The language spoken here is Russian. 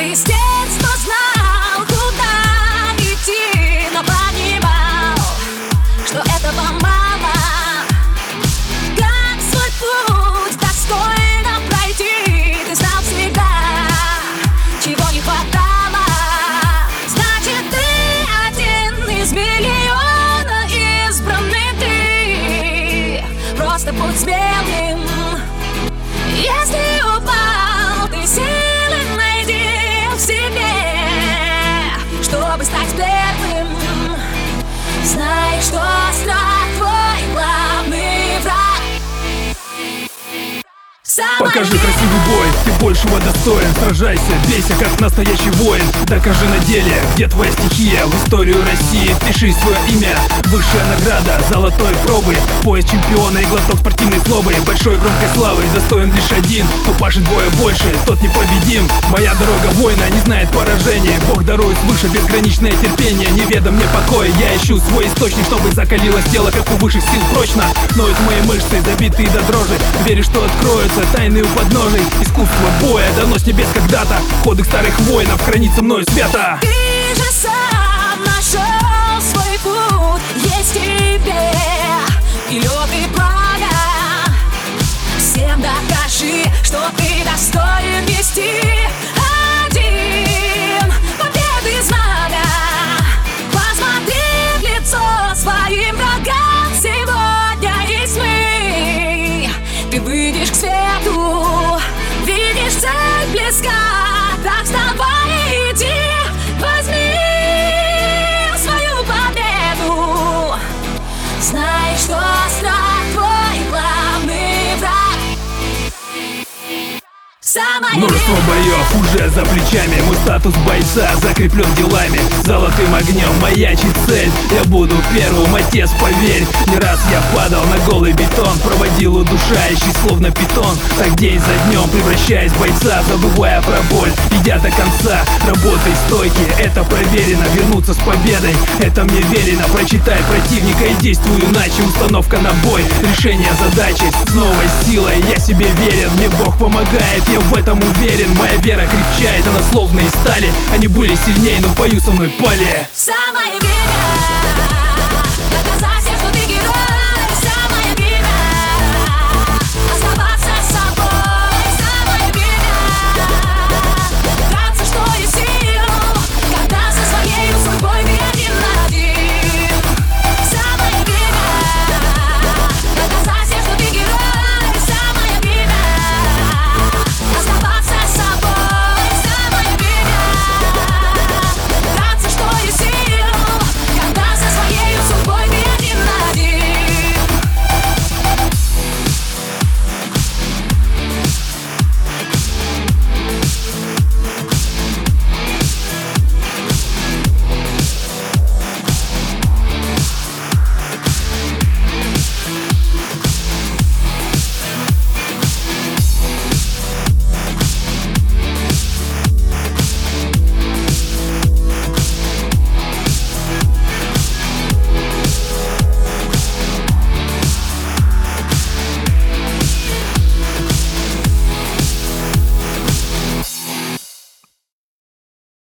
ты с детства знал, куда идти, но понимал, что этого мало. Как свой путь достойно пройти, ты знал всегда, чего не хватало. Значит, ты один из миллиона избранных, ты просто будь смелым. Если упал, ты силы найди в себе, чтобы стать первым. Знай, что страх твой главный враг. Покажи красивый бой, ты большего достоин. Сражайся, бейся, как настоящий воин. Докажи на деле, где твоя стихия. В историю России впиши свое имя. Высшая награда, золотой пробы, пояс чемпиона и глоток спортивной злобы. Большой громкой славы достоин лишь один. Кто пашет вдвое больше, тот непобедим. Моя дорога воина не знает поражения. Бог дарует свыше безграничное терпение. Не ведом мне покоя, я ищу свой источник, чтобы закалилось тело, как у высших сил прочно. Ноют мои мышцы, забитые до дрожи. Верю, что откроются тайны у подножий. Искусство боя дано с небес когда-то. Кодекс старых воинов хранится мною света. Ты же сам нашел свой путь, есть тебе и лед, и пламя. Всем докажи, что ты достоин нести один победы знамя. Посмотри в лицо своим врагам сегодня из тьмы. Ты выйдешь к свету, видишь цель близка. Так вставай и иди, возьми свою победу. Знай, что страх твой главный враг. Множество боев уже за плечами. Мой статус бойца закреплен делами. Золотым огнем маячит цель. Я буду первым, отец, поверь. Не раз я падал на голый бетон, проводил удушающий, словно питон. Так день за днем, превращаясь в бойца, забывая про боль, идя до конца. Работай стойки, это проверено. Вернуться с победой, это мне верено. Прочитай противника и действуй иначе. Установка на бой, решение задачи с новой силой. Я себе верен, мне Бог помогает, я в этом уверен. Моя вера крепчает, она словно из стали. Они были сильнее, но в бою со мной пали. Самое время